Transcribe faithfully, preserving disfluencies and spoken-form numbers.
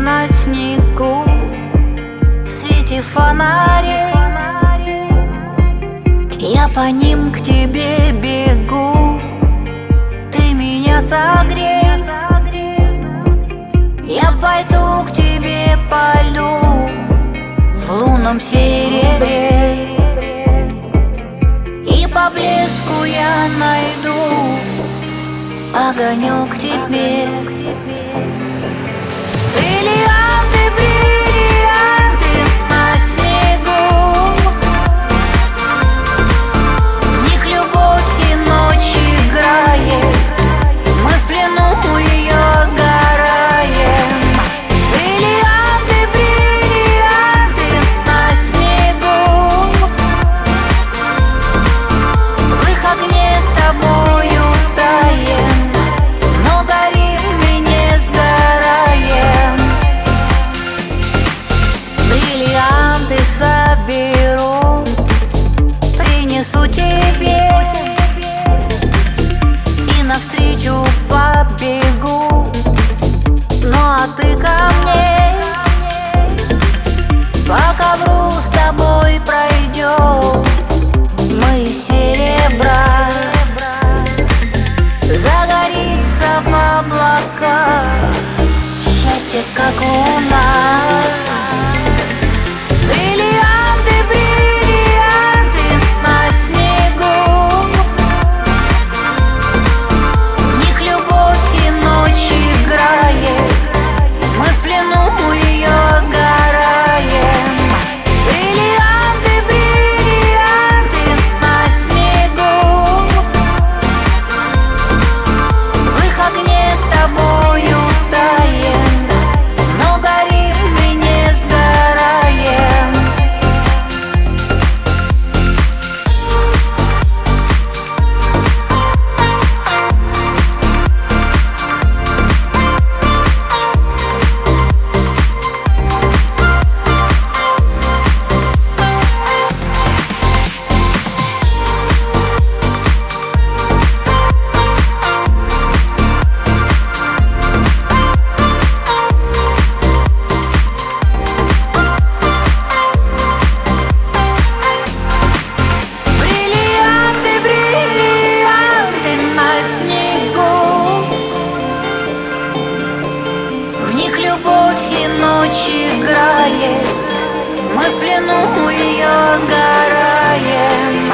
на снегу, в свете фонарей. Я по ним к тебе бегу, ты меня согрей. Я пойду к тебе по льду в лунном серебре, и по блеску я найду огонек тебе. Бриллианты, бриллианты на снегу, в них любовь и ночь играет, мы в плену ее сгораем. Бриллианты, бриллианты на снегу, в их огне с тобою таем, но горим и не сгораем. Бриллианты соберу, принесу тебе, и навстречу побегу. Ну а ты ко мне, по ковру с тобой пройдем мы из серебра. Загорится в облаках счастье, как луна. Бриллианты, бриллианты на снегу, в них любовь и ночь играет, мы в плену ее сгораем. Бриллианты, бриллианты на снегу, в их огне с тобою таем, но горим и не сгораем. Бриллианты, бриллианты на снегу, в них любовь и ночь играет, мы в плену ее сгораем.